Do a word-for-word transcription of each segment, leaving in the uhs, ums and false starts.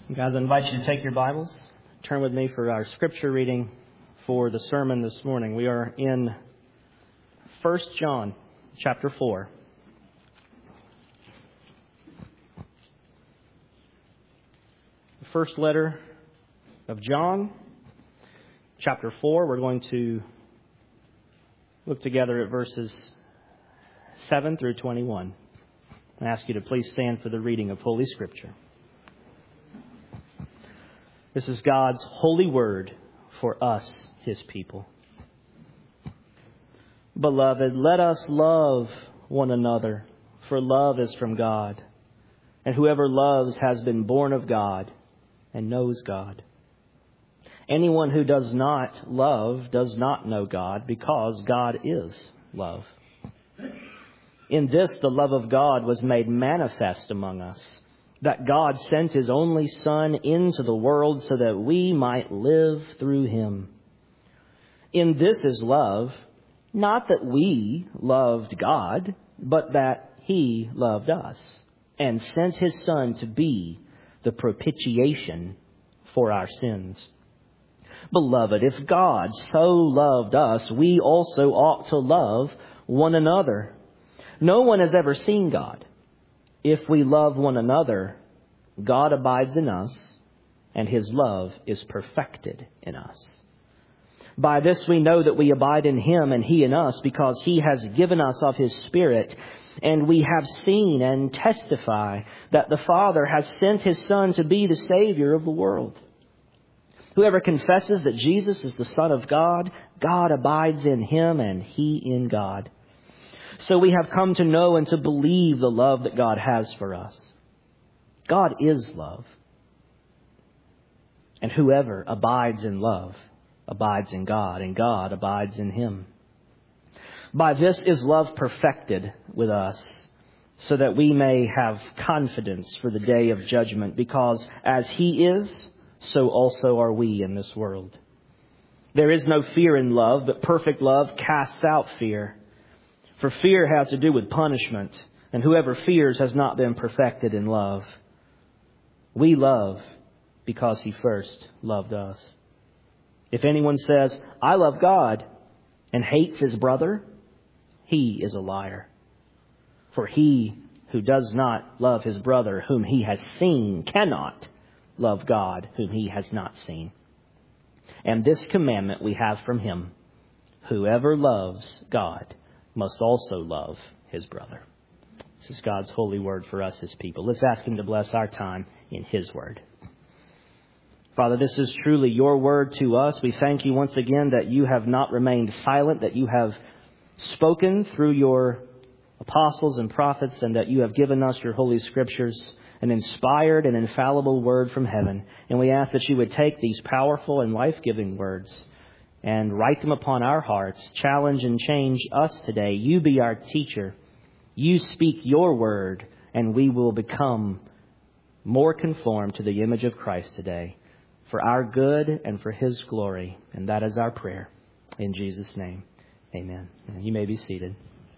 Guys, I invite you to take your Bibles. Turn with me for our scripture reading for the sermon this morning. We are in First John chapter four. The first letter of John, chapter four. We're going to look together at verses seven through twenty-one. I ask you to please stand for the reading of Holy Scripture. This is God's holy word for us, His people. Beloved, let us love one another, for love is from God. And whoever loves has been born of God and knows God. Anyone who does not love does not know God, because God is love. In this, the love of God was made manifest among us, that God sent His only Son into the world so that we might live through Him. In this is love, not that we loved God, but that He loved us and sent His Son to be the propitiation for our sins. Beloved, if God so loved us, we also ought to love one another. No one has ever seen God. If we love one another, God abides in us, and His love is perfected in us. By this we know that we abide in Him and He in us, because He has given us of His Spirit. And we have seen and testify that the Father has sent His Son to be the Savior of the world. Whoever confesses that Jesus is the Son of God, God abides in Him and He in God. So we have come to know and to believe the love that God has for us. God is love. And whoever abides in love abides in God, and God abides in him. By this is love perfected with us, so that we may have confidence for the day of judgment, because as He is, so also are we in this world. There is no fear in love, but perfect love casts out fear. For fear has to do with punishment, and whoever fears has not been perfected in love. We love because He first loved us. If anyone says, I love God, and hates his brother, he is a liar. For he who does not love his brother whom he has seen cannot love God whom he has not seen. And this commandment we have from Him: whoever loves God must also love his brother. This is God's holy word for us, His people. Let's ask Him to bless our time in His word. Father, this is truly Your word to us. We thank You once again that You have not remained silent, that You have spoken through Your apostles and prophets, and that You have given us Your holy scriptures, an inspired and infallible word from heaven. And we ask that You would take these powerful and life-giving words and write them upon our hearts, challenge and change us today. You be our teacher. You speak Your word, and we will become more conformed to the image of Christ today, for our good and for His glory. And that is our prayer. In Jesus' name, amen. You may be seated.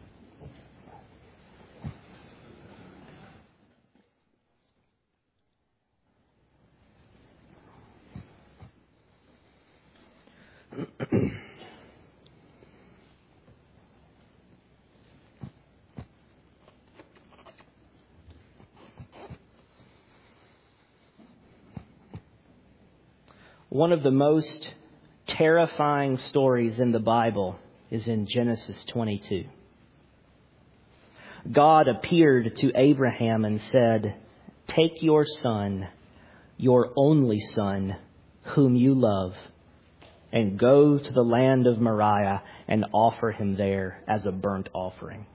One of the most terrifying stories in the Bible is in Genesis twenty-two. God appeared to Abraham and said, take your son, your only son, whom you love, and go to the land of Moriah and offer him there as a burnt offering.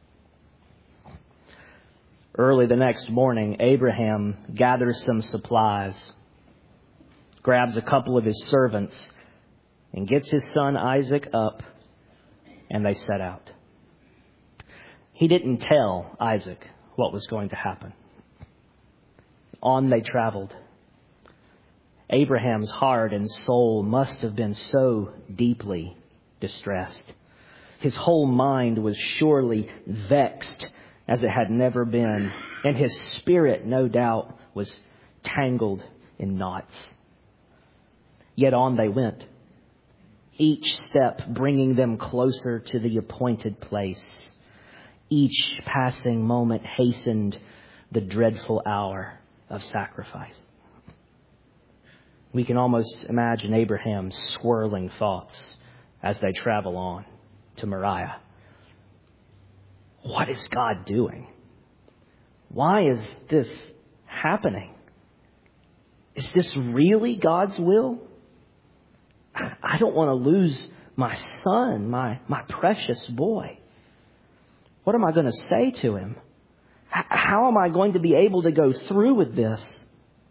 Early the next morning, Abraham gathers some supplies, grabs a couple of his servants, and gets his son Isaac up, and they set out. He didn't tell Isaac what was going to happen. On they traveled. Abraham's heart and soul must have been so deeply distressed. His whole mind was surely vexed as it had never been, and his spirit, no doubt, was tangled in knots. Yet on they went, each step bringing them closer to the appointed place. Each passing moment hastened the dreadful hour of sacrifice. We can almost imagine Abraham's swirling thoughts as they travel on to Moriah. What is God doing? Why is this happening? Is this really God's will? I don't want to lose my son, my, my precious boy. What am I going to say to him? H- how am I going to be able to go through with this?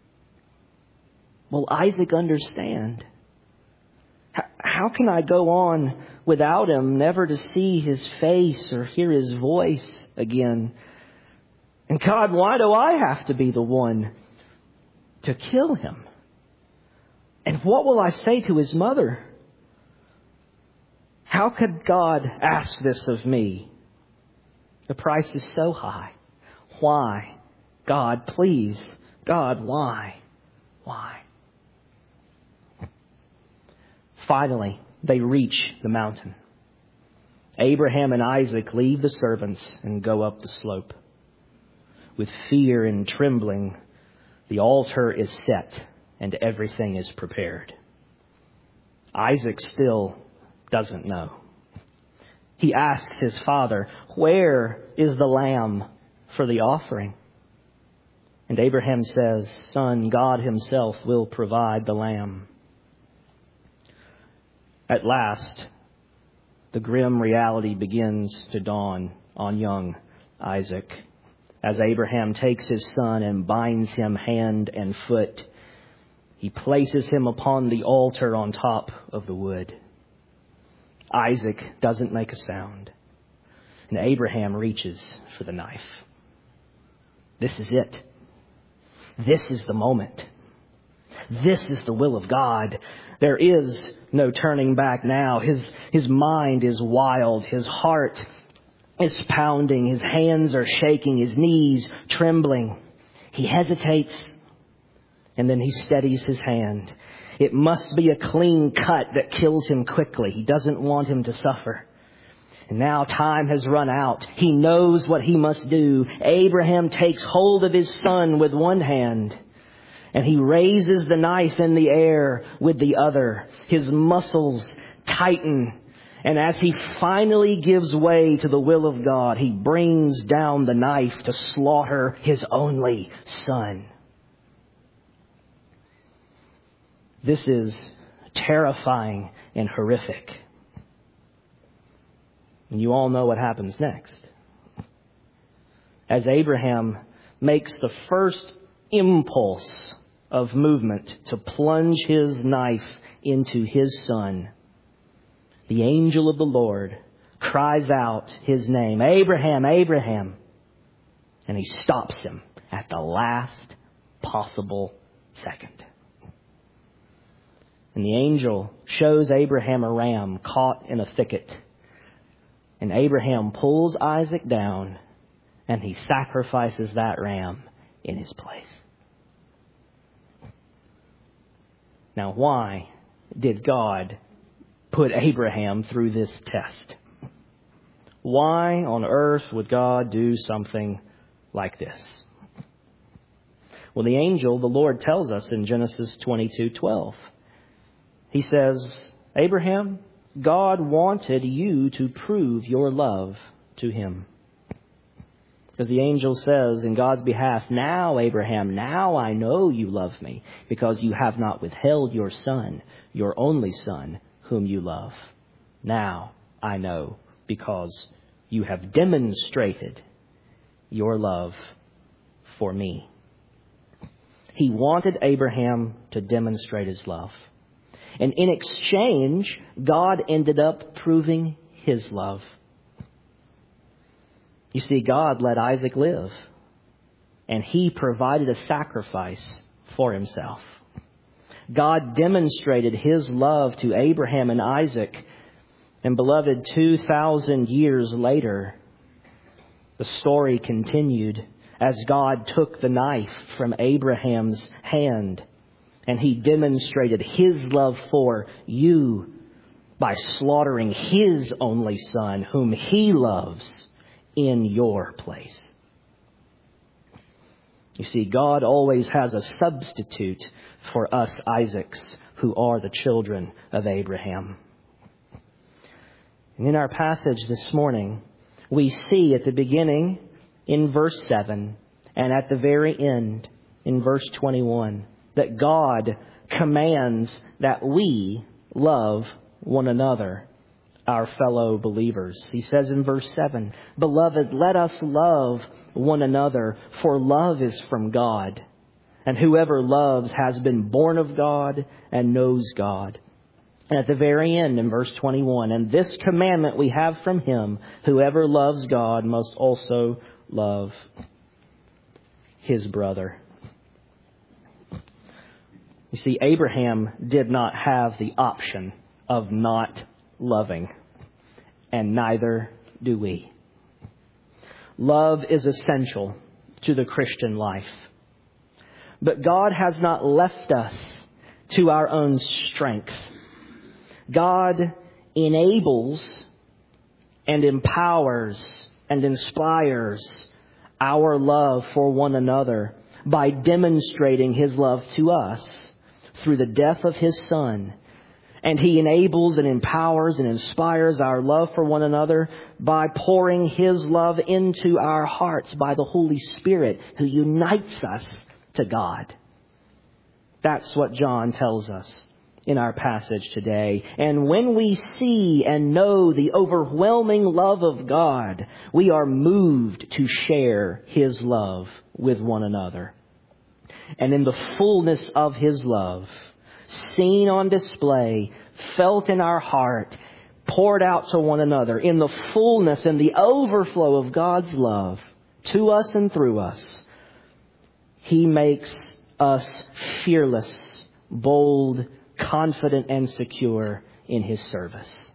Will Isaac understand? H- how can I go on without him, never to see his face or hear his voice again? And God, why do I have to be the one to kill him? And what will I say to his mother? How could God ask this of me? The price is so high. Why? God, please. God, why? Why? Finally, they reach the mountain. Abraham and Isaac leave the servants and go up the slope. With fear and trembling, the altar is set and everything is prepared. Isaac still doesn't know. He asks his father, "Where is the lamb for the offering?" And Abraham says, "Son, God himself will provide the lamb." At last, the grim reality begins to dawn on young Isaac as Abraham takes his son and binds him hand and foot. He places him upon the altar on top of the wood. Isaac doesn't make a sound, and Abraham reaches for the knife. This is it. This is the moment. This is the will of God. There is no turning back now. His, his mind is wild. His heart is pounding. His hands are shaking. His knees trembling. He hesitates, and then he steadies his hand. It must be a clean cut that kills him quickly. He doesn't want him to suffer. And now time has run out. He knows what he must do. Abraham takes hold of his son with one hand, and he raises the knife in the air with the other. His muscles tighten, and as he finally gives way to the will of God, he brings down the knife to slaughter his only son. This is terrifying and horrific. And you all know what happens next. As Abraham makes the first impulse of movement to plunge his knife into his son, the angel of the Lord cries out his name, "Abraham, Abraham." And he stops him at the last possible second. And the angel shows Abraham a ram caught in a thicket. And Abraham pulls Isaac down, and he sacrifices that ram in his place. Now, why did God put Abraham through this test? Why on earth would God do something like this? Well, the angel, the Lord, tells us in Genesis twenty-two twelve. He says, "Abraham, God wanted you to prove your love to him." Because the angel says in God's behalf, "Now, Abraham, now I know you love me, because you have not withheld your son, your only son, whom you love. Now I know, because you have demonstrated your love for me." He wanted Abraham to demonstrate his love. And in exchange, God ended up proving his love. You see, God let Isaac live, and he provided a sacrifice for himself. God demonstrated his love to Abraham and Isaac, and beloved, two thousand years later, the story continued as God took the knife from Abraham's hand And He demonstrated His love for you by slaughtering His only Son, whom He loves, in your place. You see, God always has a substitute for us Isaacs, who are the children of Abraham. And in our passage this morning, we see at the beginning in verse seven and at the very end in verse twenty-one that God commands that we love one another, our fellow believers. He says in verse seven, "Beloved, let us love one another, for love is from God. And whoever loves has been born of God and knows God." And at the very end in verse twenty-one, "And this commandment we have from Him, whoever loves God must also love his brother." You see, Abraham did not have the option of not loving, and neither do we. Love is essential to the Christian life. But God has not left us to our own strength. God enables and empowers and inspires our love for one another by demonstrating His love to us through the death of His Son. And He enables and empowers and inspires our love for one another by pouring His love into our hearts by the Holy Spirit, who unites us to God. That's what John tells us in our passage today. And when we see and know the overwhelming love of God, we are moved to share His love with one another. And in the fullness of His love, seen on display, felt in our heart, poured out to one another, in the fullness and the overflow of God's love to us and through us, He makes us fearless, bold, confident, and secure in His service.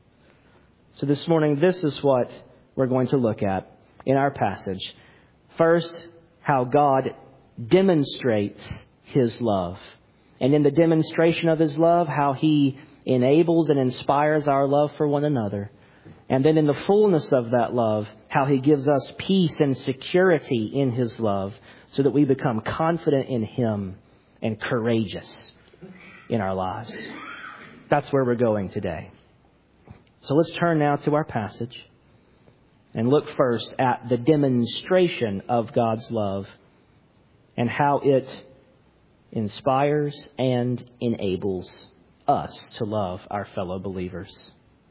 So this morning, this is what we're going to look at in our passage. First, how God demonstrates His love. And in the demonstration of His love, how He enables and inspires our love for one another. And then in the fullness of that love, how He gives us peace and security in His love so that we become confident in Him and courageous in our lives. That's where we're going today. So let's turn now to our passage and look first at the demonstration of God's love and how it inspires and enables us to love our fellow believers.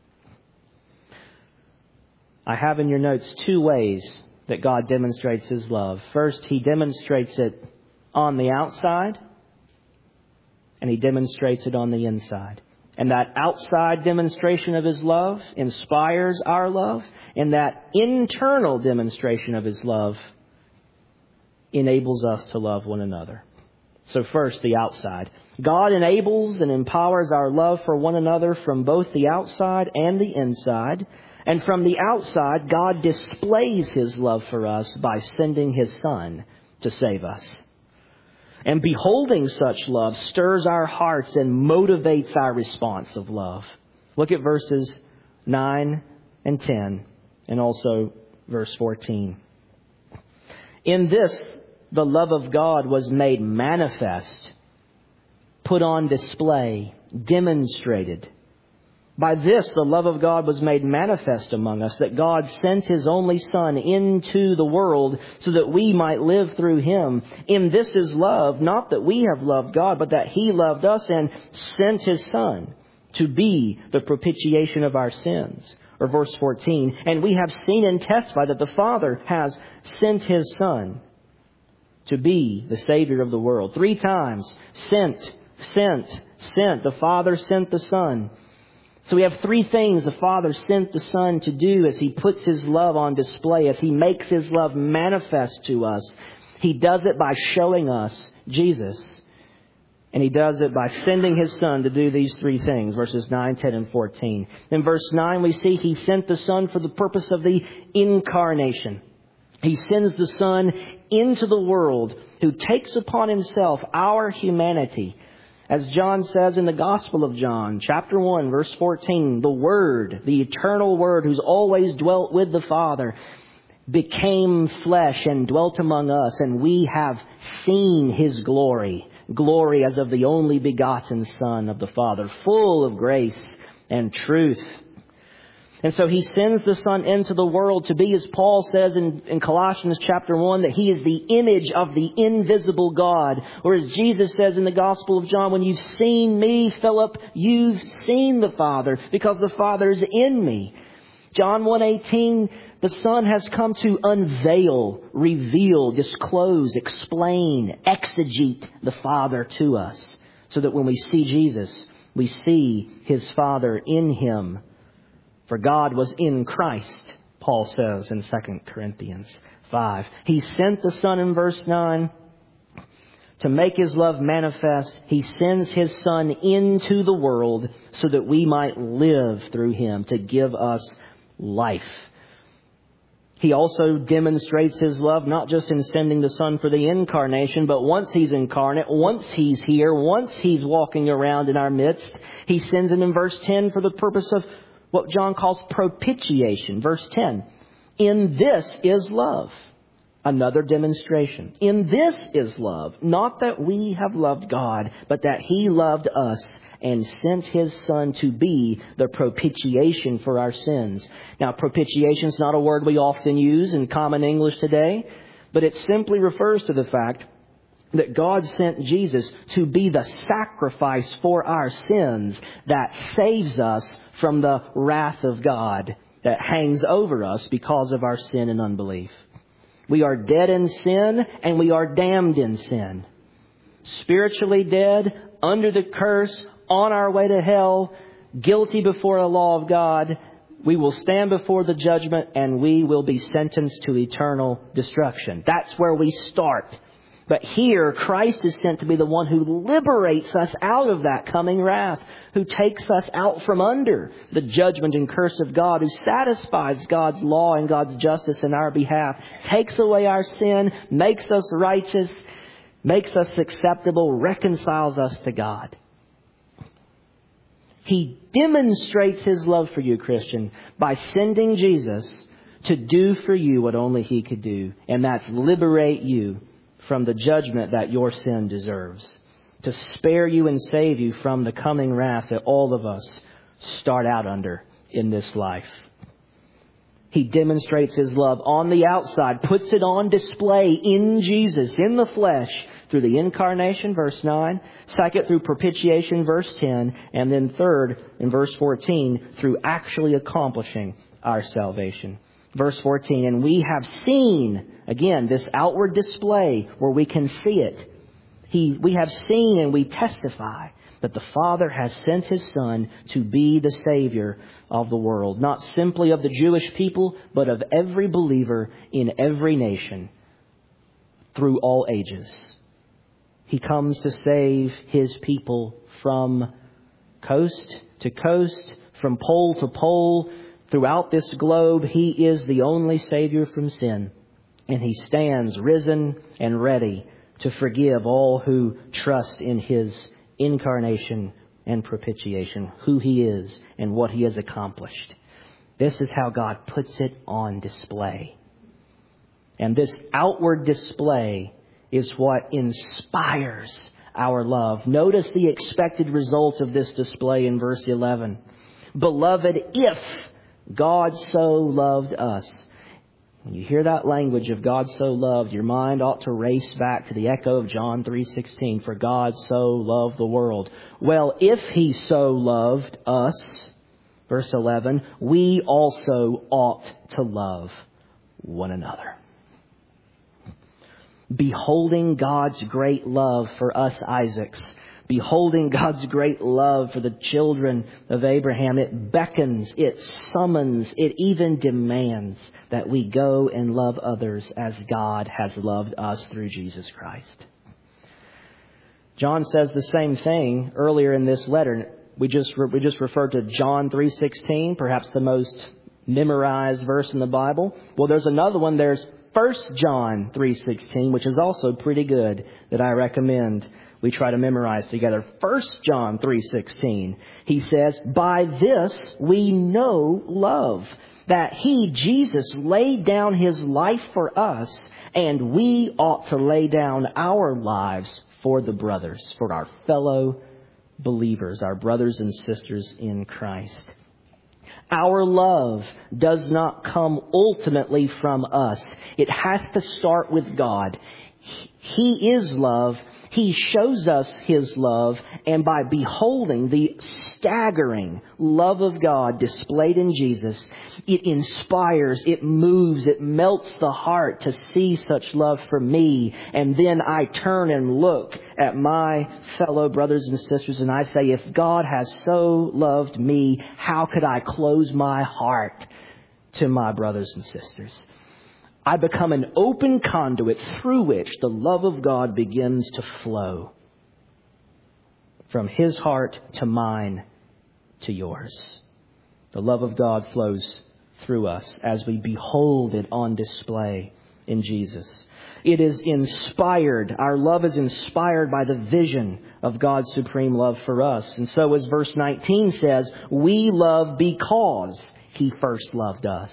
I have in your notes two ways that God demonstrates His love. First, He demonstrates it on the outside, and He demonstrates it on the inside. And that outside demonstration of His love inspires our love, and that internal demonstration of His love enables us to love one another. So first, the outside. God enables and empowers our love for one another from both the outside and the inside. And from the outside, God displays His love for us by sending His Son to save us. And beholding such love stirs our hearts and motivates our response of love. Look at verses nine and ten, and also verse fourteen. In this, the love of God was made manifest, put on display, demonstrated. By this, the love of God was made manifest among us, that God sent His only Son into the world so that we might live through Him. In this is love, not that we have loved God, but that He loved us and sent His Son to be the propitiation of our sins. Or verse fourteen, and we have seen and testified that the Father has sent His Son to be the Savior of the world. Three times, sent, sent, sent. The Father sent the Son. So we have three things the Father sent the Son to do as He puts His love on display, as He makes His love manifest to us. He does it by showing us Jesus. And He does it by sending His Son to do these three things, verses nine, ten, and fourteen. In verse nine, we see He sent the Son for the purpose of the incarnation. He sends the Son into the world who takes upon Himself our humanity As John says in the Gospel of John, chapter one, verse fourteen, the Word, the eternal Word who's always dwelt with the Father, became flesh and dwelt among us, and we have seen His glory, glory as of the only begotten Son of the Father, full of grace and truth. And so He sends the Son into the world to be, as Paul says in, in Colossians chapter one, that He is the image of the invisible God. Or as Jesus says in the Gospel of John, when you've seen me, Philip, you've seen the Father, because the Father is in me. John one eighteen, the Son has come to unveil, reveal, disclose, explain, exegete the Father to us, so that when we see Jesus, we see His Father in Him. For God was in Christ, Paul says in Second Corinthians five. He sent the Son in verse nine to make His love manifest. He sends His Son into the world so that we might live through Him, to give us life. He also demonstrates His love not just in sending the Son for the incarnation, but once He's incarnate, once He's here, once He's walking around in our midst, He sends Him in verse ten for the purpose of what John calls propitiation. Verse ten, in this is love. Another demonstration. In this is love, not that we have loved God, but that He loved us and sent His Son to be the propitiation for our sins. Now, propitiation is not a word we often use in common English today, but it simply refers to the fact that God sent Jesus to be the sacrifice for our sins that saves us from the wrath of God that hangs over us because of our sin and unbelief. We are dead in sin and we are damned in sin. Spiritually dead, under the curse, on our way to hell, guilty before the law of God. We will stand before the judgment and we will be sentenced to eternal destruction. That's where we start. But here, Christ is sent to be the one who liberates us out of that coming wrath, who takes us out from under the judgment and curse of God, who satisfies God's law and God's justice in our behalf, takes away our sin, makes us righteous, makes us acceptable, reconciles us to God. He demonstrates His love for you, Christian, by sending Jesus to do for you what only He could do, and that's liberate you from the judgment that your sin deserves, to spare you and save you from the coming wrath that all of us start out under in this life. He demonstrates His love on the outside, puts it on display in Jesus, in the flesh, through the incarnation, verse nine. Second, through propitiation, verse ten. And then third, in verse fourteen, through actually accomplishing our salvation. Verse fourteen, and we have seen, again, this outward display where we can see it. He, we have seen and we testify that the Father has sent His Son to be the Savior of the world. Not simply of the Jewish people, but of every believer in every nation through all ages. He comes to save His people from coast to coast, from pole to pole. Throughout this globe, He is the only Savior from sin. And He stands risen and ready to forgive all who trust in His incarnation and propitiation, who He is and what He has accomplished. This is how God puts it on display. And this outward display is what inspires our love. Notice the expected result of this display in verse eleven. Beloved, if God so loved us. When you hear that language of God so loved, your mind ought to race back to the echo of John three sixteen. For God so loved the world. Well, if He so loved us, verse eleven, we also ought to love one another. Beholding God's great love for us Isaacs, beholding God's great love for the children of Abraham, it beckons, it summons, it even demands that we go and love others as God has loved us through Jesus Christ. John says the same thing earlier in this letter. We just we just referred to John three sixteen, perhaps the most memorized verse in the Bible. Well, there's another one. There's First John three sixteen, which is also pretty good, that I recommend we try to memorize together. First John three sixteen, he says, "By this we know love, that He, Jesus, laid down His life for us, and we ought to lay down our lives for the brothers," for our fellow believers, our brothers and sisters in Christ. Our love does not come ultimately from us. It has to start with God. He is love. He shows us His love, and by beholding the staggering love of God displayed in Jesus, it inspires, it moves, it melts the heart to see such love for me. And then I turn and look at my fellow brothers and sisters, and I say, if God has so loved me, how could I close my heart to my brothers and sisters? I become an open conduit through which the love of God begins to flow from His heart to mine to yours. The love of God flows through us as we behold it on display in Jesus. It is inspired. Our love is inspired by the vision of God's supreme love for us. And so as verse nineteen says, we love because He first loved us.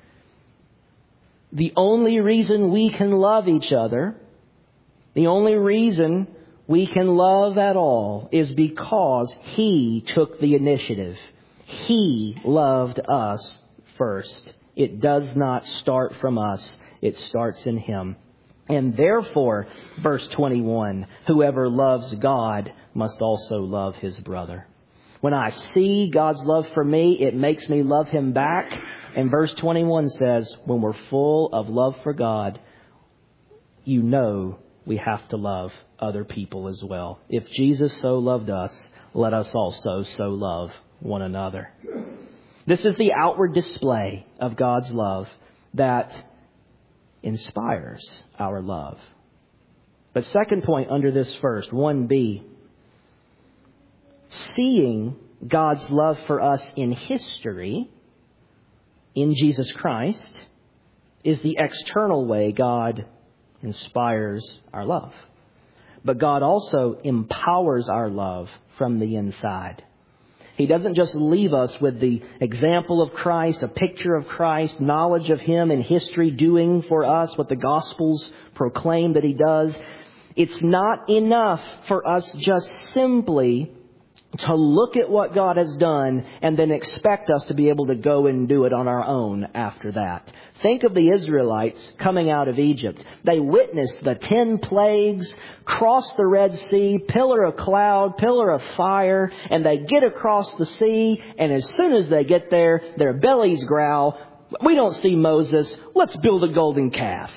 The only reason we can love each other, the only reason we can love at all is because He took the initiative. He loved us first. It does not start from us. It starts in Him. And therefore, verse twenty-one, whoever loves God must also love his brother. When I see God's love for me, it makes me love Him back. And verse twenty-one says, when we're full of love for God, you know we have to love other people as well. If Jesus so loved us, let us also so love one another. This is the outward display of God's love that inspires our love. But second point under this first, one B, seeing God's love for us in history, in Jesus Christ, is the external way God inspires our love. But God also empowers our love from the inside. He doesn't just leave us with the example of Christ, a picture of Christ, knowledge of Him in history doing for us what the Gospels proclaim that He does. It's not enough for us just simply to look at what God has done and then expect us to be able to go and do it on our own after that. Think of the Israelites coming out of Egypt. They witnessed the ten plagues, crossed the Red Sea, pillar of cloud, pillar of fire, and they get across the sea, and as soon as they get there, their bellies growl, we don't see Moses, let's build a golden calf.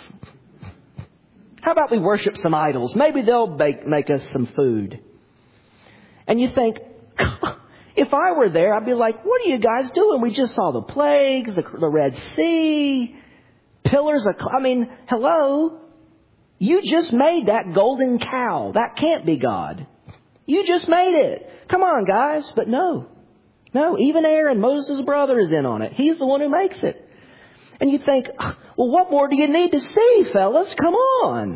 How about we worship some idols? Maybe they'll bake, make us some food. And you think, if I were there, I'd be like, what are you guys doing? We just saw the plagues, the, the Red Sea, pillars of... I mean, hello? You just made that golden cow. That can't be God. You just made it. Come on, guys. But no. No, even Aaron, Moses' brother, is in on it. He's the one who makes it. And you think, well, what more do you need to see, fellas? Come on.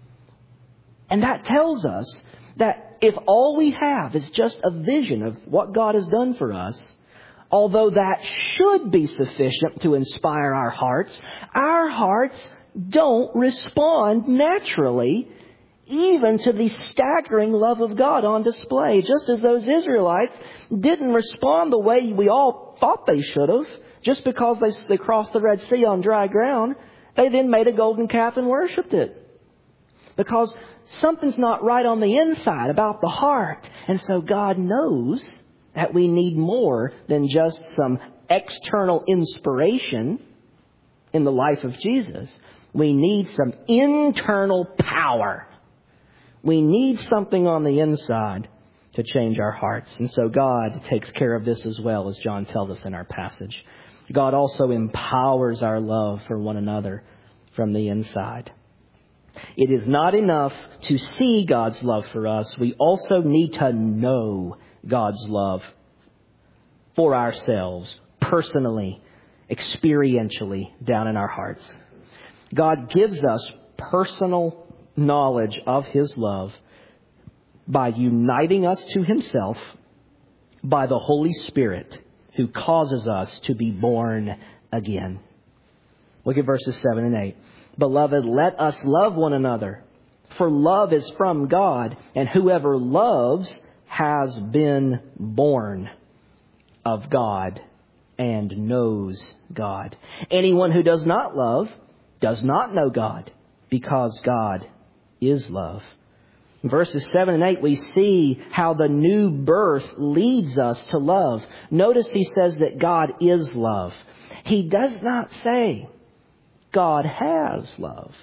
And that tells us that if all we have is just a vision of what God has done for us, although that should be sufficient to inspire our hearts, our hearts don't respond naturally even to the staggering love of God on display. Just as those Israelites didn't respond the way we all thought they should have, just because they, they crossed the Red Sea on dry ground, they then made a golden calf and worshipped it. Because something's not right on the inside about the heart. And so God knows that we need more than just some external inspiration in the life of Jesus. We need some internal power. We need something on the inside to change our hearts. And so God takes care of this as well, as John tells us in our passage. God also empowers our love for one another from the inside. It is not enough to see God's love for us. We also need to know God's love for ourselves, personally, experientially, down in our hearts. God gives us personal knowledge of His love by uniting us to Himself by the Holy Spirit, who causes us to be born again. Look at verses seven and eight. Beloved, let us love one another, for love is from God, and whoever loves has been born of God and knows God. Anyone who does not love does not know God, because God is love. In verses seven and eight, we see how the new birth leads us to love. Notice he says that God is love. He does not say God has love.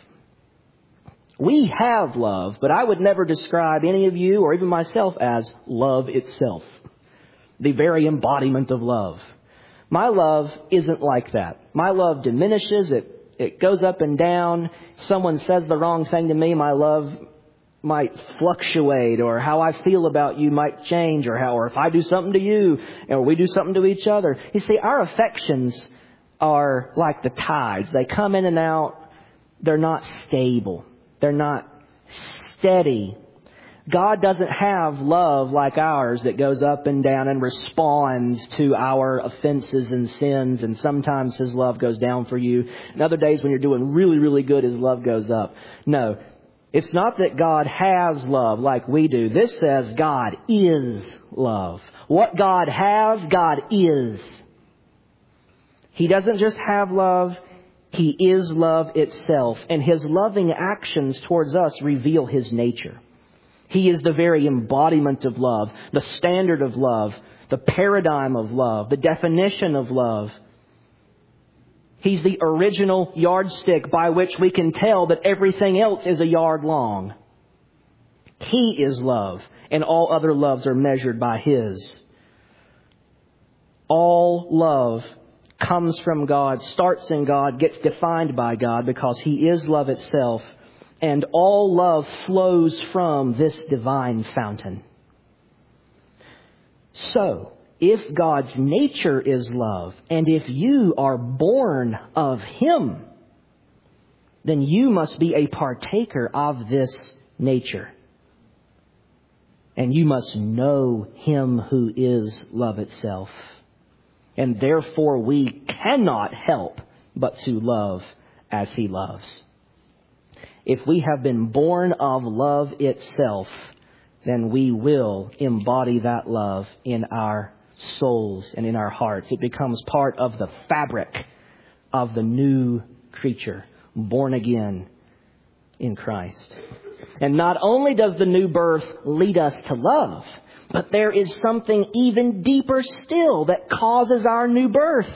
We have love, but I would never describe any of you or even myself as love itself, the very embodiment of love. My love isn't like that. My love diminishes. It, it goes up and down. Someone says the wrong thing to me, my love might fluctuate, or how I feel about you might change, or how, or if I do something to you, or we do something to each other. You see, our affections are like the tides. They come in and out. They're not stable. They're not steady. God doesn't have love like ours that goes up and down and responds to our offenses and sins. And sometimes His love goes down for you. And other days when you're doing really, really good, His love goes up. No, it's not that God has love like we do. This says God is love. What God has, God is. He doesn't just have love. He is love itself. And His loving actions towards us reveal His nature. He is the very embodiment of love, the standard of love, the paradigm of love, the definition of love. He's the original yardstick by which we can tell that everything else is a yard long. He is love, and all other loves are measured by His. All love comes from God, starts in God, gets defined by God because He is love itself. And all love flows from this divine fountain. So, if God's nature is love, and if you are born of Him, then you must be a partaker of this nature. And you must know Him who is love itself. And therefore we cannot help but to love as He loves. If we have been born of love itself, then we will embody that love in our souls and in our hearts. It becomes part of the fabric of the new creature, born again in Christ. And not only does the new birth lead us to love, but there is something even deeper still that causes our new birth.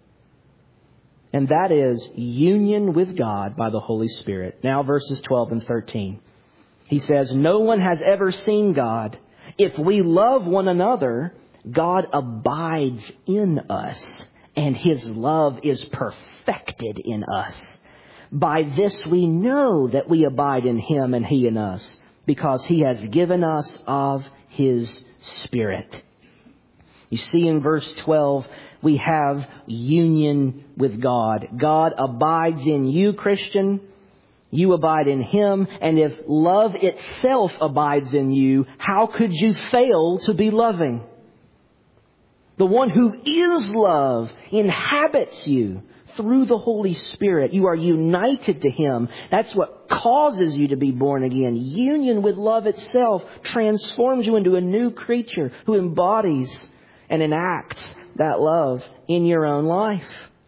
And that is union with God by the Holy Spirit. Now verses twelve and thirteen. He says, no one has ever seen God. If we love one another, God abides in us, and His love is perfected in us. By this we know that we abide in Him and He in us, because He has given us of His Spirit. You see in verse twelve, we have union with God. God abides in you, Christian. You abide in Him. And if love itself abides in you, how could you fail to be loving? The one who is love inhabits you through the Holy Spirit. You are united to Him. That's what causes you to be born again. Union with love itself transforms you into a new creature who embodies and enacts that love in your own life.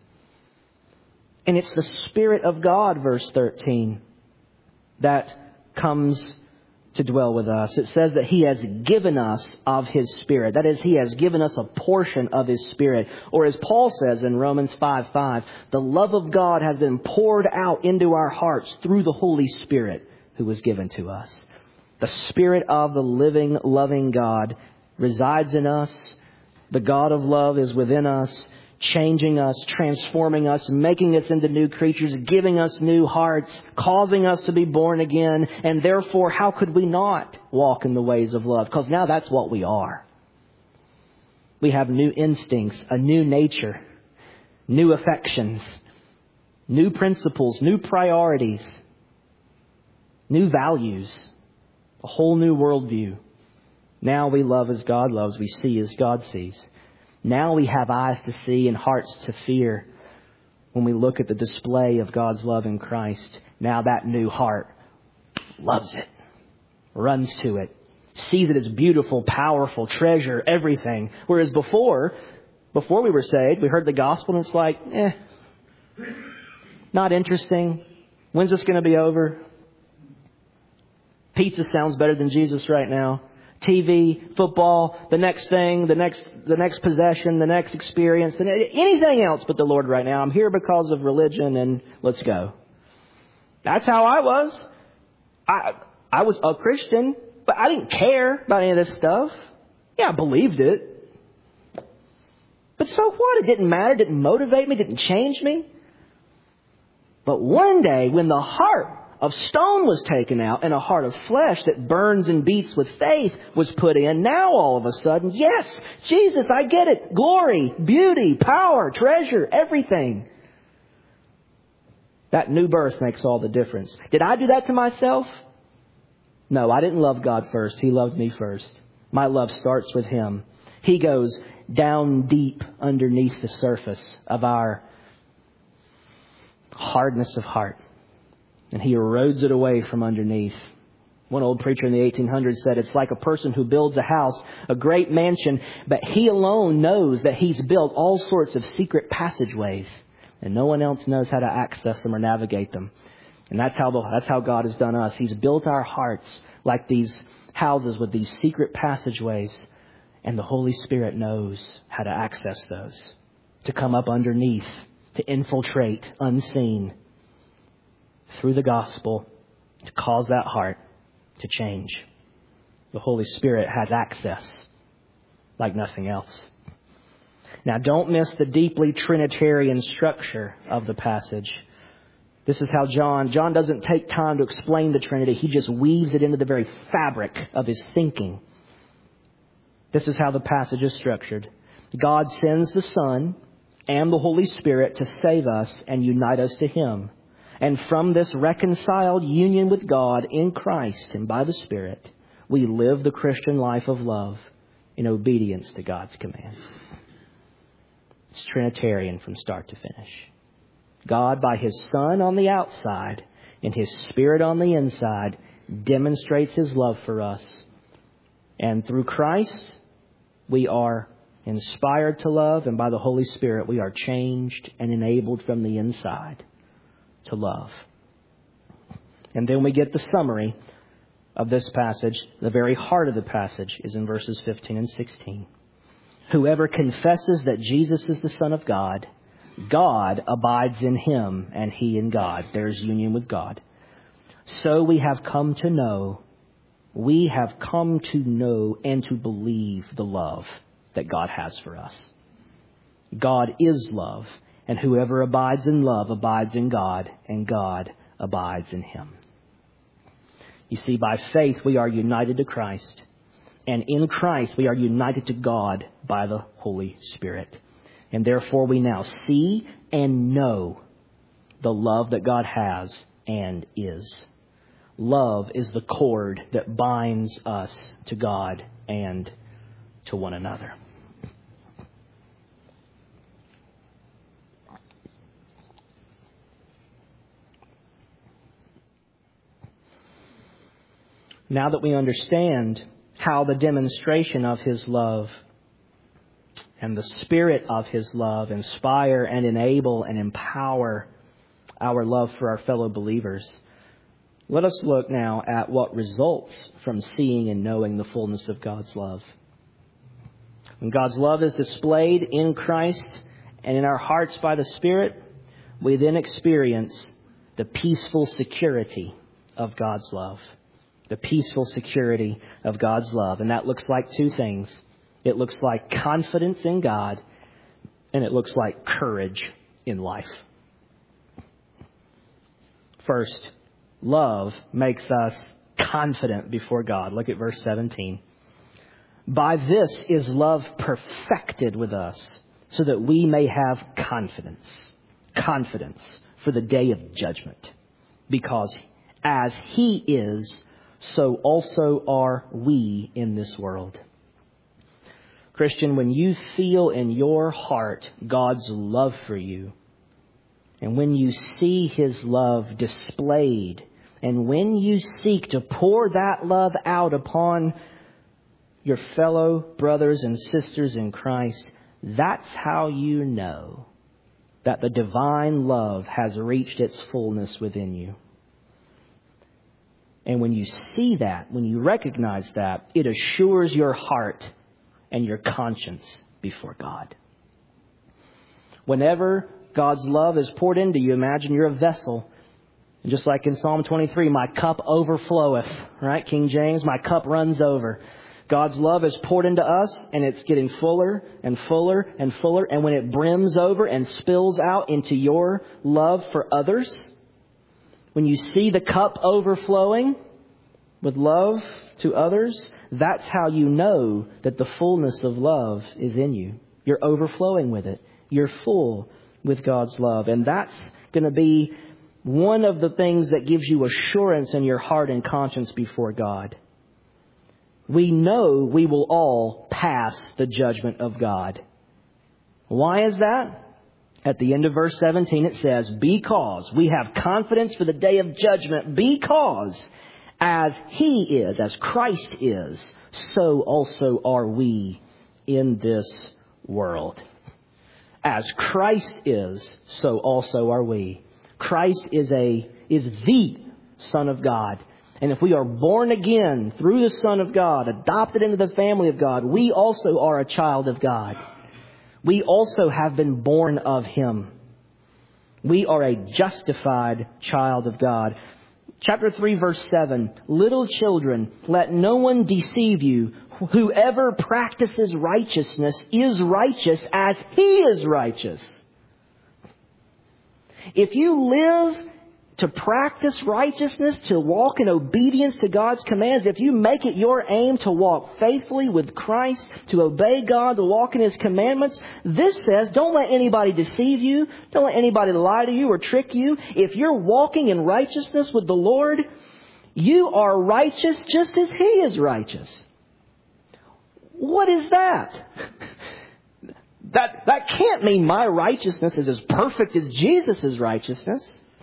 And it's the Spirit of God, verse thirteen, that comes to dwell with us. It says that He has given us of His Spirit. That is, He has given us a portion of His Spirit. Or as Paul says in Romans five five, the love of God has been poured out into our hearts through the Holy Spirit who was given to us. The Spirit of the living, loving God resides in us. The God of love is within us, changing us, transforming us, making us into new creatures, giving us new hearts, causing us to be born again. And therefore, how could we not walk in the ways of love? Because now that's what we are. We have new instincts, a new nature, new affections. new principles, new priorities, new values, a whole new worldview. Now we love as God loves. We see as God sees. Now we have eyes to see and hearts to fear when we look at the display of God's love in Christ. Now that new heart loves it, runs to it, sees it as beautiful, powerful, treasure, everything. Whereas before, before we were saved, we heard the gospel and it's like, eh, not interesting. When's this going to be over? Pizza sounds better than Jesus right now. T V, football, the next thing, the next the next possession, the next experience, anything else but the Lord right now. I'm here because of religion and let's go. That's how I was. I I was a Christian, but I didn't care about any of this stuff. Yeah, I believed it. But so what? It didn't matter. It didn't motivate me. It didn't change me. But one day when the heart of stone was taken out and a heart of flesh that burns and beats with faith was put in, now all of a sudden, yes, Jesus, I get it. Glory, beauty, power, treasure, everything. That new birth makes all the difference. Did I do that to myself? No, I didn't love God first. He loved me first. My love starts with Him. He goes down deep underneath the surface of our hardness of heart. And He erodes it away from underneath. One old preacher in the eighteen hundreds said, it's like a person who builds a house, a great mansion, but he alone knows that he's built all sorts of secret passageways. And no one else knows how to access them or navigate them. And that's how the, that's how God has done us. He's built our hearts like these houses with these secret passageways. And the Holy Spirit knows how to access those. To come up underneath, to infiltrate unseen through the gospel, to cause that heart to change. The Holy Spirit has access like nothing else. Now, don't miss the deeply Trinitarian structure of the passage. This is how John, John doesn't take time to explain the Trinity. He just weaves it into the very fabric of his thinking. This is how the passage is structured. God sends the Son and the Holy Spirit to save us and unite us to Him. And from this reconciled union with God in Christ and by the Spirit, we live the Christian life of love in obedience to God's commands. It's Trinitarian from start to finish. God, by His Son on the outside and His Spirit on the inside, demonstrates His love for us. And through Christ, we are inspired to love, and by the Holy Spirit, we are changed and enabled from the inside to love. And then we get the summary of this passage. The very heart of the passage is in verses fifteen and sixteen. Whoever confesses that Jesus is the Son of God, God abides in him and he in God. There's union with God. So we have come to know, we have come to know and to believe the love that God has for us. God is love, and whoever abides in love abides in God, and God abides in him. You see, by faith we are united to Christ, and in Christ we are united to God by the Holy Spirit. And therefore we now see and know the love that God has and is. Love is the cord that binds us to God and to one another. Now that we understand how the demonstration of His love and the Spirit of His love inspire and enable and empower our love for our fellow believers, let us look now at what results from seeing and knowing the fullness of God's love. When God's love is displayed in Christ and in our hearts by the Spirit, we then experience the peaceful security of God's love. The peaceful security of God's love. And that looks like two things. It looks like confidence in God, and it looks like courage in life. First, love makes us confident before God. Look at verse seventeen. By this is love perfected with us, so that we may have confidence. Confidence. for the day of judgment. Because as He is, so also are we in this world. Christian, when you feel in your heart God's love for you, and when you see His love displayed, and when you seek to pour that love out upon your fellow brothers and sisters in Christ, that's how you know that the divine love has reached its fullness within you. And when you see that, when you recognize that, it assures your heart and your conscience before God. Whenever God's love is poured into you, imagine you're a vessel. And just like in Psalm twenty-three, my cup overfloweth, right? King James, my cup runs over. God's love is poured into us, and it's getting fuller and fuller and fuller. And when it brims over and spills out into your love for others, when you see the cup overflowing with love to others, that's how you know that the fullness of love is in you. You're overflowing with it. You're full with God's love. And that's going to be one of the things that gives you assurance in your heart and conscience before God. We know we will all pass the judgment of God. Why is that? At the end of verse seventeen it says, because we have confidence for the day of judgment, because as He is, as Christ is, so also are we in this world. As Christ is, so also are we. Christ is a is the Son of God. And if we are born again through the Son of God, adopted into the family of God, we also are a child of God. We also have been born of Him. We are a justified child of God. Chapter three, verse seven, little children, let no one deceive you. Whoever practices righteousness is righteous as He is righteous. If you live to practice righteousness, to walk in obedience to God's commands, if you make it your aim to walk faithfully with Christ, to obey God, to walk in His commandments, this says don't let anybody deceive you. Don't let anybody lie to you or trick you. If you're walking in righteousness with the Lord, you are righteous just as He is righteous. What is that? That, that can't mean my righteousness is as perfect as Jesus' righteousness.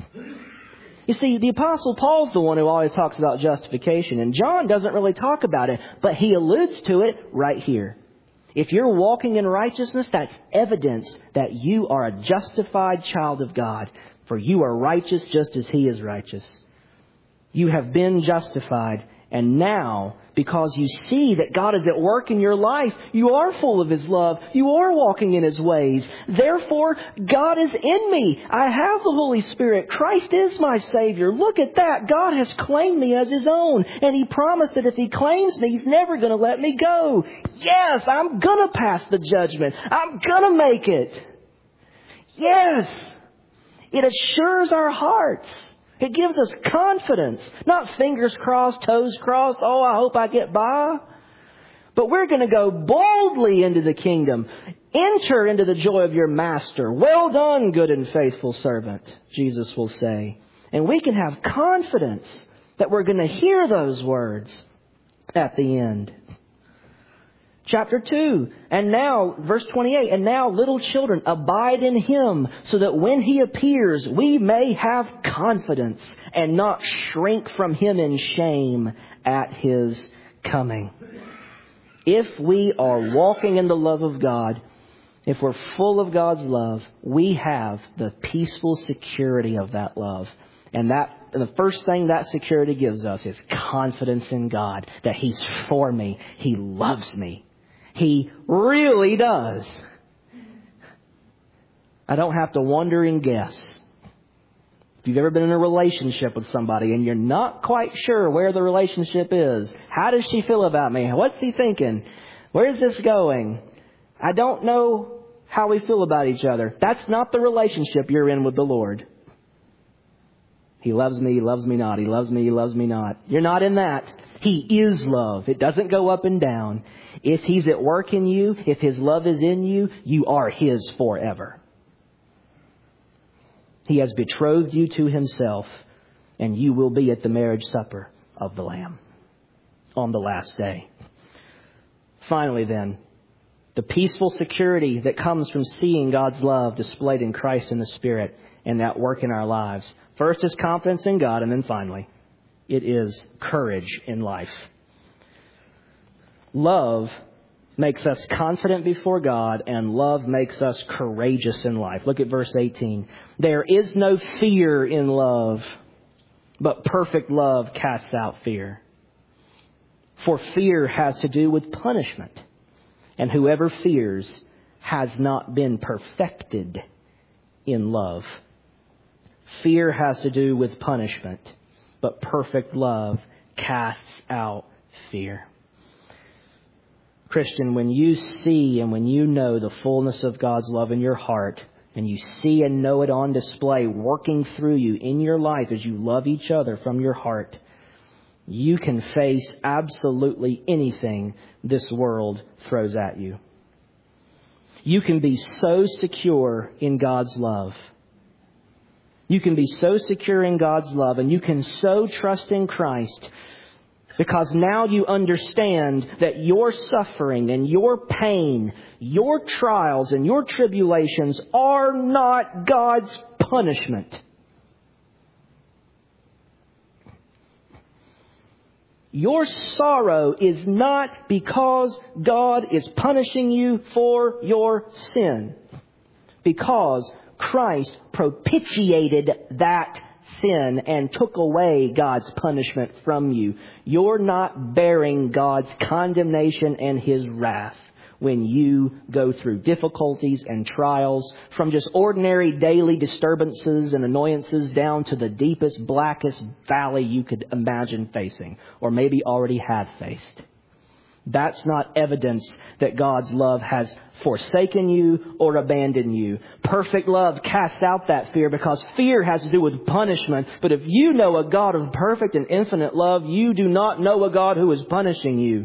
You see, the Apostle Paul's the one who always talks about justification, and John doesn't really talk about it, but he alludes to it right here. If you're walking in righteousness, that's evidence that you are a justified child of God, for you are righteous just as He is righteous. You have been justified, and now, because you see that God is at work in your life, you are full of His love. You are walking in His ways. Therefore, God is in me. I have the Holy Spirit. Christ is my Savior. Look at that. God has claimed me as His own. And He promised that if He claims me, He's never going to let me go. Yes, I'm going to pass the judgment. I'm going to make it. Yes. It assures our hearts. It gives us confidence, not fingers crossed, toes crossed. Oh, I hope I get by. But we're going to go boldly into the kingdom. Enter into the joy of your master. Well done, good and faithful servant, Jesus will say. And we can have confidence that we're going to hear those words at the end. Chapter two, and now, verse twenty-eight, and now, little children, abide in Him, so that when He appears, we may have confidence and not shrink from Him in shame at His coming. If we are walking in the love of God, if we're full of God's love, we have the peaceful security of that love. And that and the first thing that security gives us is confidence in God, that He's for me. He loves me. He really does. I don't have to wonder and guess. If you've ever been in a relationship with somebody and you're not quite sure where the relationship is, how does she feel about me? What's he thinking? Where's this going? I don't know how we feel about each other. That's not the relationship you're in with the Lord. He loves me, He loves me not. He loves me, He loves me not. You're not in that. He is love. It doesn't go up and down. If He's at work in you, if His love is in you, you are His forever. He has betrothed you to himself, and you will be at the marriage supper of the Lamb on the last day. Finally then, the peaceful security that comes from seeing God's love displayed in Christ and the Spirit and that work in our lives. First is confidence in God, and then finally, it is courage in life. Love makes us confident before God, and love makes us courageous in life. Look at verse eighteen. There is no fear in love, but perfect love casts out fear. For fear has to do with punishment, and whoever fears has not been perfected in love. Fear has to do with punishment, but perfect love casts out fear. Christian, when you see and when you know the fullness of God's love in your heart, and you see and know it on display working through you in your life as you love each other from your heart, you can face absolutely anything this world throws at you. You can be so secure in God's love. You can be so secure in God's love, and you can so trust in Christ, because now you understand that your suffering and your pain, your trials and your tribulations are not God's punishment. Your sorrow is not because God is punishing you for your sin, because Christ propitiated that sin and took away God's punishment from you. You're not bearing God's condemnation and His wrath when you go through difficulties and trials, from just ordinary daily disturbances and annoyances down to the deepest, blackest valley you could imagine facing, or maybe already have faced. That's not evidence that God's love has forsaken you or abandoned you. Perfect love casts out that fear, because fear has to do with punishment. But if you know a God of perfect and infinite love, you do not know a God who is punishing you.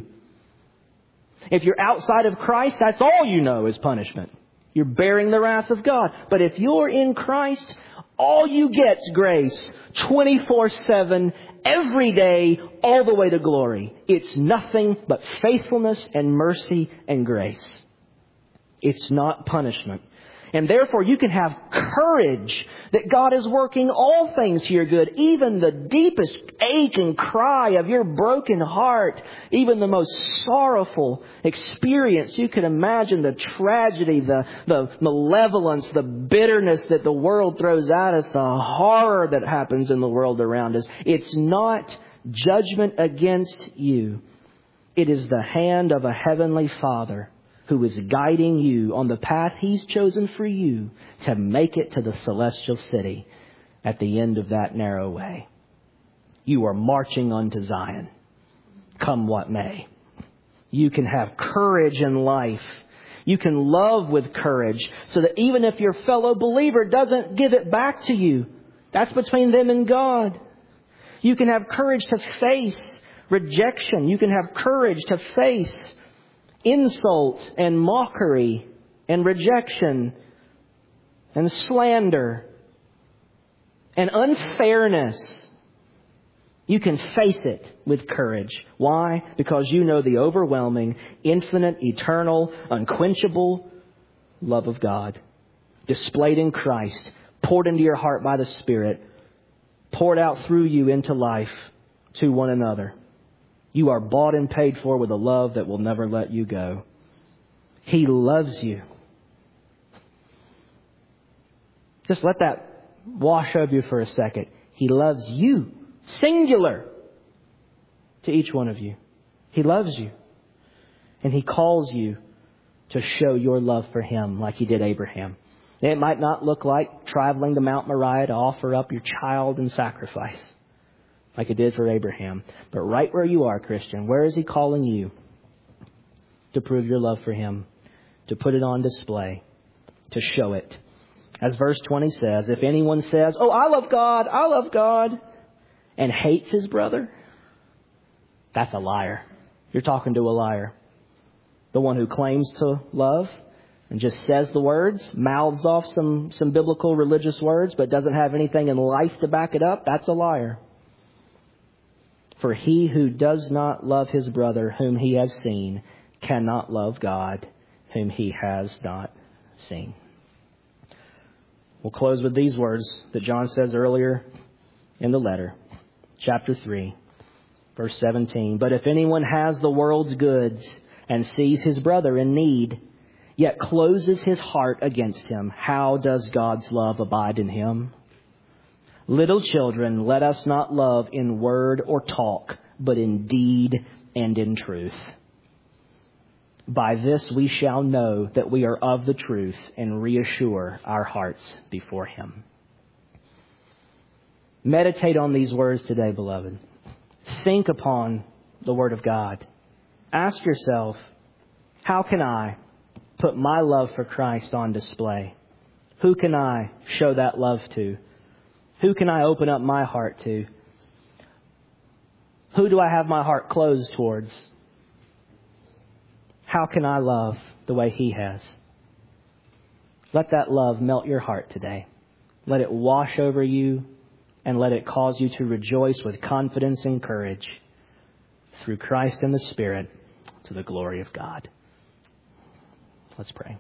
If you're outside of Christ, that's all you know is punishment. You're bearing the wrath of God. But if you're in Christ, all you get is grace twenty-four seven, every day, all the way to glory. It's nothing but faithfulness and mercy and grace. It's not punishment. And therefore you can have courage that God is working all things to your good. Even the deepest ache and cry of your broken heart, even the most sorrowful experience you can imagine, the tragedy, the, the malevolence, the bitterness that the world throws at us, the horror that happens in the world around us. It's not judgment against you. It is the hand of a heavenly Father who is guiding you on the path He's chosen for you to make it to the celestial city at the end of that narrow way. You are marching unto Zion, come what may. You can have courage in life. You can love with courage, so that even if your fellow believer doesn't give it back to you, that's between them and God. You can have courage to face rejection. You can have courage to face insult and mockery and rejection and slander and unfairness. You can face it with courage. Why? Because you know the overwhelming, infinite, eternal, unquenchable love of God displayed in Christ, poured into your heart by the Spirit, poured out through you into life to one another. You are bought and paid for with a love that will never let you go. He loves you. Just let that wash over you for a second. He loves you. Singular. To each one of you. He loves you. And He calls you to show your love for Him like He did Abraham. It might not look like traveling to Mount Moriah to offer up your child in sacrifice, like it did for Abraham. But right where you are, Christian, where is He calling you to prove your love for Him, to put it on display, to show it? As verse twenty says, if anyone says, oh, I love God, I love God, and hates his brother, that's a liar. You're talking to a liar. The one who claims to love and just says the words, mouths off some, some biblical religious words, but doesn't have anything in life to back it up, that's a liar. For he who does not love his brother whom he has seen cannot love God whom he has not seen. We'll close with these words that John says earlier in the letter. Chapter three, verse seventeen. But if anyone has the world's goods and sees his brother in need, yet closes his heart against him, how does God's love abide in him? Little children, let us not love in word or talk, but in deed and in truth. By this we shall know that we are of the truth and reassure our hearts before Him. Meditate on these words today, beloved. Think upon the Word of God. Ask yourself, how can I put my love for Christ on display? Who can I show that love to? Who can I open up my heart to? Who do I have my heart closed towards? How can I love the way He has? Let that love melt your heart today. Let it wash over you and let it cause you to rejoice with confidence and courage through Christ and the Spirit to the glory of God. Let's pray.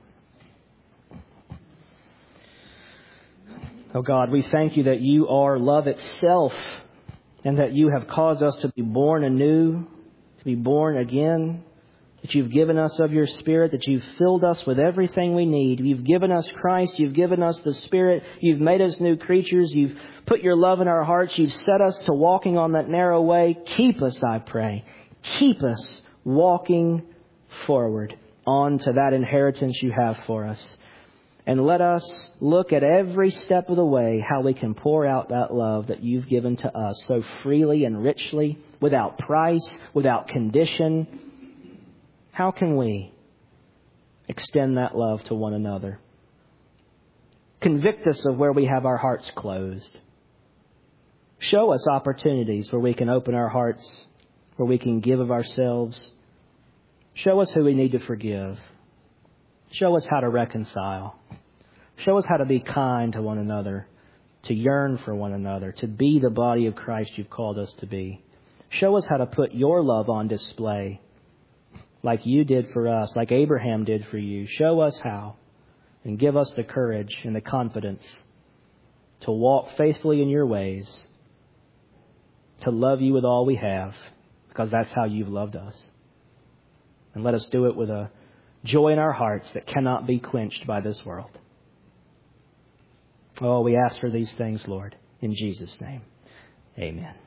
Oh God, we thank You that You are love itself and that You have caused us to be born anew, to be born again, that You've given us of Your Spirit, that You've filled us with everything we need. You've given us Christ. You've given us the Spirit. You've made us new creatures. You've put Your love in our hearts. You've set us to walking on that narrow way. Keep us, I pray. Keep us walking forward on to that inheritance You have for us. And let us look at every step of the way how we can pour out that love that You've given to us so freely and richly, without price, without condition. How can we extend that love to one another? Convict us of where we have our hearts closed. Show us opportunities where we can open our hearts, where we can give of ourselves. Show us who we need to forgive. Show us how to reconcile. Show us how to be kind to one another, to yearn for one another, to be the body of Christ You've called us to be. Show us how to put Your love on display like You did for us, like Abraham did for You. Show us how, and give us the courage and the confidence to walk faithfully in Your ways, to love You with all we have, because that's how You've loved us. And let us do it with a joy in our hearts that cannot be quenched by this world. Oh, we ask for these things, Lord, in Jesus' name. Amen.